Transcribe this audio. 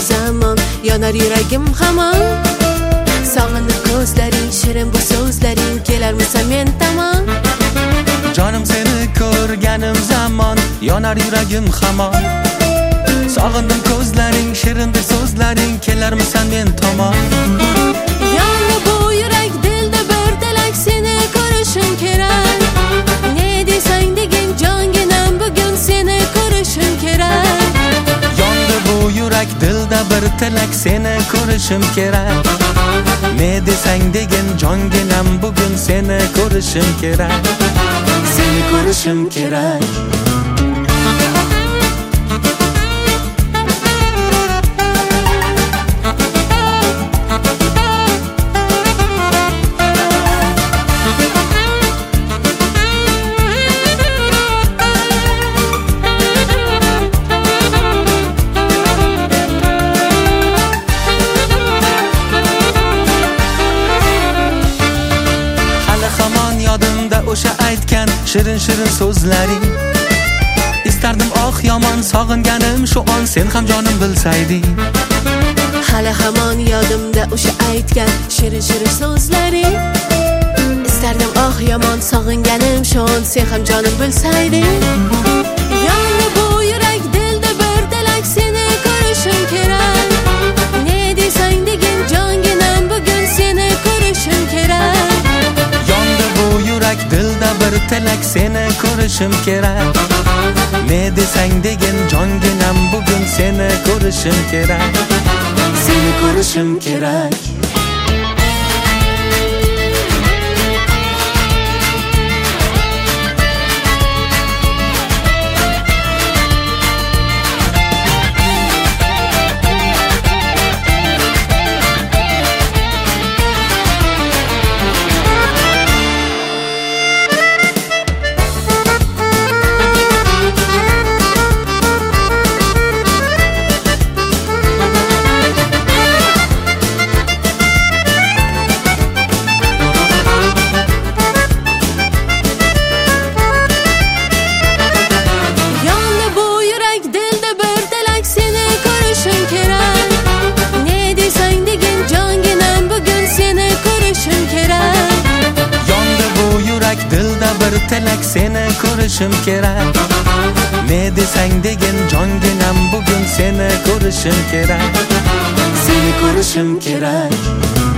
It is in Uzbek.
zaman yonar yuragim hamon. Sog'inib ko'zlaring, shirin bu so'zlaring, kelarmisan men tomon. Jonim seni ko'rganim zamon yonar yuragim hamon. Sog'indim ko'zlaring, shirin bu so'zlaring, kelarmisan men tomon. Yondi bu yurak, dilda bir tilak, seni ko'rishim kerak. Ne desang degin jonginam, bugun seni ko'rishim kerak. Yondi bu yurak, dilda bir tilak, seni ko'rishim kerak. Ne desang degin jonginam, bugun seni ko'rishim kerak. Seni ko'rishim kerak. Yodimda o'sha aytgan shirin so'zlaring. Istardim oh yomon, sog'inganim shu on, sen ham jonim bilsayding. Hali hamon yodimda o'sha aytgan shirin so'zlaring. Istardim oh yomon, sog'inganim shu on, sen ham jonim bilsayding. Yondi bu yurak, dilda bir tilak, seni ko'rishim kerak. Ne desang degin jonginam, bugun seni ko'rishim kerak. Dilda bir tilak, seni ko'rishim kerak. Ne desang degin jonginam, bugun seni ko'rishim kerak. Seni ko'rishim kerak. Dilda bir tilak, seni ko'rishim kerak. Ne desang degin jonginam, bugun seni ko'rishim kerak. Seni ko'rishim kerak.